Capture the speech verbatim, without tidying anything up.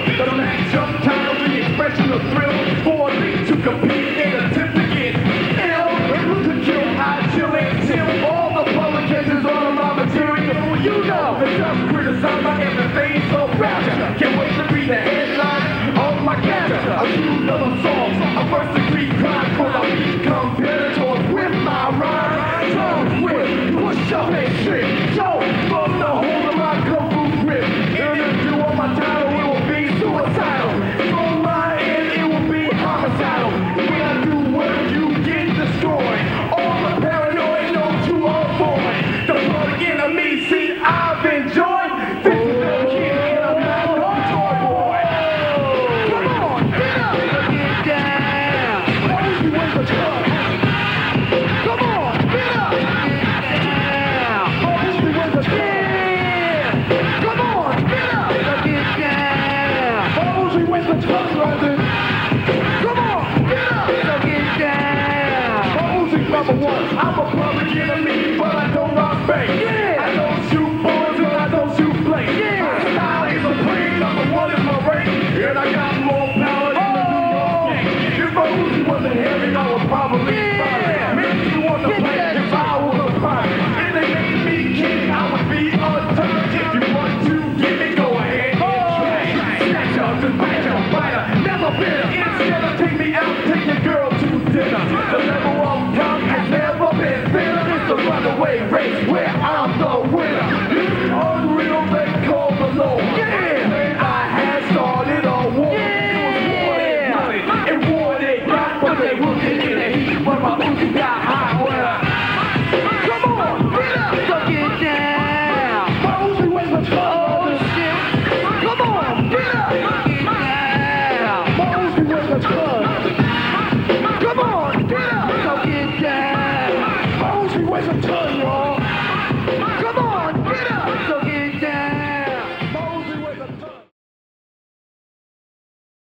The match jump title, the expression of thrill, for a league to compete and attempt to get ill. Who could kill, I chill and chill. All the publications on my material, you know, and just criticize my everything so fast. Can't wait to be the headline of my capture. Accused of assault, a first degree crime, cause I be competitors with my rhyme. Tongue with push up and shit. Yo, from the hold of my kung fu grip. And if you want my title, it will be suicidal. From my end, it will be homicidal. When I do work, you get destroyed. All the paranoid know to avoid. The public enemy, see, I've enjoyed. This is the kid, and I'm not no toy boy. Come on, get up, get down. Why you in the club? Come on, get up, get down. Why you in the club? Come on, get up, get down. Why you in the club, brother? Come on, get up, get down. Who's number one? I'm a public enemy, but I don't rock bank. Yeah. I don't shoot boys and I don't shoot blanks. Yeah. My style is supreme, number one is my rank, and I got more power than the New York Yankees. If my Uzi wasn't heavy, I would probably yeah. Maybe you want to play if I was a pirate. If they made me king, I would be unturned. If you want to get me, go ahead and try. Snatch up and bite up, biter, never bitter. Instead of take me out, take your girl to dinner. The level of come has never been thinner. It's a runaway race where